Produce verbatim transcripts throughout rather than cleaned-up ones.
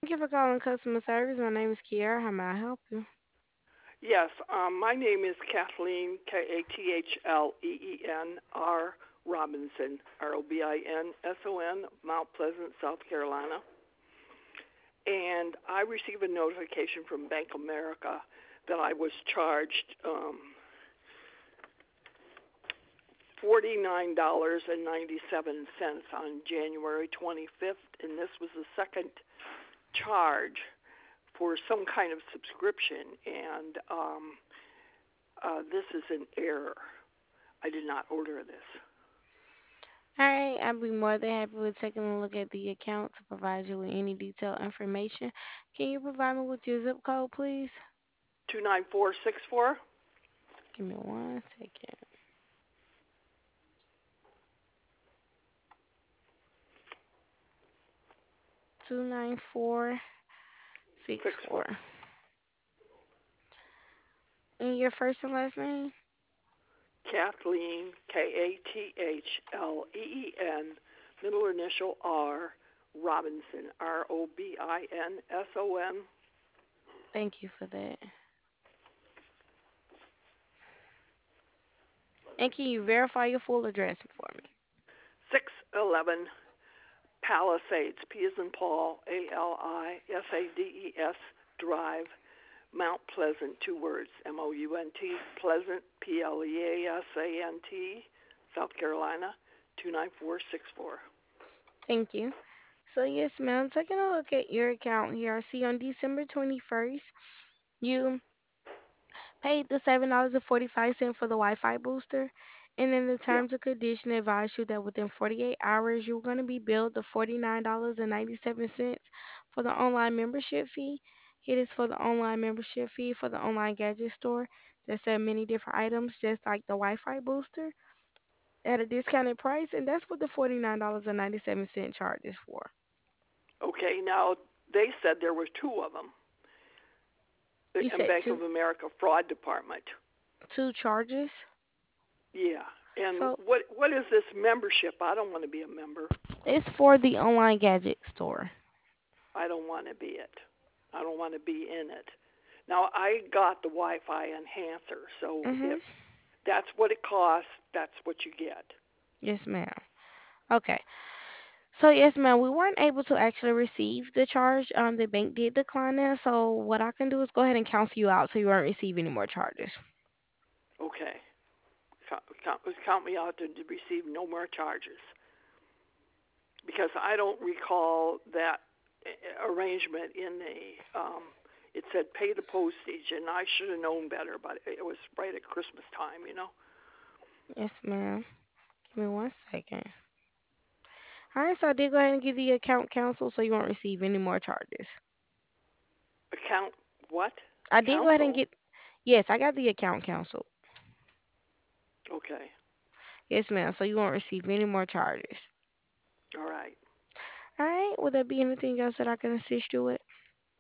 Thank you for calling customer service. My name is Kiara. How may I help you? Yes, um, my name is Kathleen, K A T H L E E N R Robinson, R O B I N S O N, Mount Pleasant, South Carolina. And I received a notification from Bank of America that I was charged um, forty-nine dollars and ninety-seven cents on January twenty-fifth, and this was the second charge for some kind of subscription, and um, uh, this is an error. I did not order this. All right, I'll be more than happy with taking a look at the account to provide you with any detailed information. Can you provide me with your zip code, please? two nine four six four. Give me one second. Two nine four six Six four. four. And your first and last name? Kathleen, K A T H L E E N, middle initial R, Robinson, R O B I N S O N. Thank you for that. And can you verify your full address for me? six eleven Palisades, P as in Paul, A L I S A D E S Drive, Mount Pleasant, two words, M O U N T, Pleasant, P L E A S A N T, South Carolina, two nine four six four. Thank you. So yes, ma'am, taking a look at your account here, I see on December twenty-first, you paid the seven dollars and forty-five cents for the Wi-Fi booster. And then the Yeah. terms and condition advise you that within forty-eight hours, you're going to be billed the forty-nine dollars and ninety-seven cents for the online membership fee. It is for the online membership fee for the online gadget store that sell many different items, just like the Wi-Fi booster, at a discounted price. And that's what the forty-nine dollars and ninety-seven cents charge is for. Okay, now they said there were two of them You in said Bank two of America fraud department. two charges. Yeah. And So what what is this membership? I don't want to be a member. it's for the online gadget store. I don't want to be it. I don't want to be in it. Now I got the Wi-Fi enhancer, so Mhm. if that's what it costs, that's what you get. Yes, ma'am. Okay. So yes, ma'am, we weren't able to actually receive the charge. Um, the bank did decline it. So what I can do is go ahead and cancel you out so you won't receive any more charges. Okay. Count, count, count me out to, to receive no more charges because I don't recall that uh, arrangement in the. Um, it said pay the postage, and I should have known better, but it was right at Christmas time, you know. Yes, ma'am. Give me one second. All right, so I did go ahead and give the account cancel so you won't receive any more charges. Account what? I did go ahead and Council? get, yes, I got the account canceled. Okay. Yes, ma'am. So you won't receive any more charges. All right. All right. Would there be anything else that I can assist you with?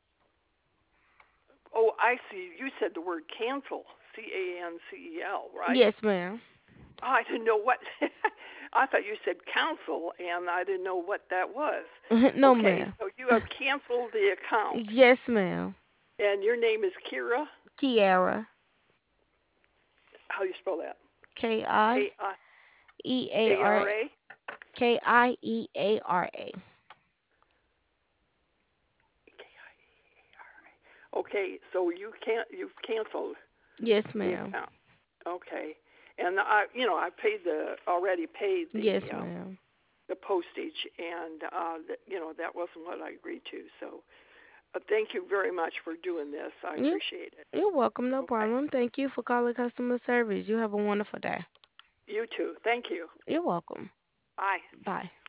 Oh, I see. You said the word cancel. C A N C E L, right? Yes, ma'am. Oh, I didn't know what. I thought you said council, and I didn't know what that was. No, Okay, ma'am. so you have canceled the account, Yes, ma'am. and your name is Kira. Kiara. How do you spell that? K I K I E A A R R A. K I E A R A. Okay, so you can't. You've canceled Yes, the ma'am. account. Okay, and I, you know, I paid the already paid Yes, the um, ma'am. the postage, and uh, the, you know that wasn't what I agreed to. So uh, thank you very much for doing this. I You, appreciate it. you're welcome. No Okay, problem. Thank you for calling customer service. You have a wonderful day. you too. Thank you. You're welcome. Bye. Bye.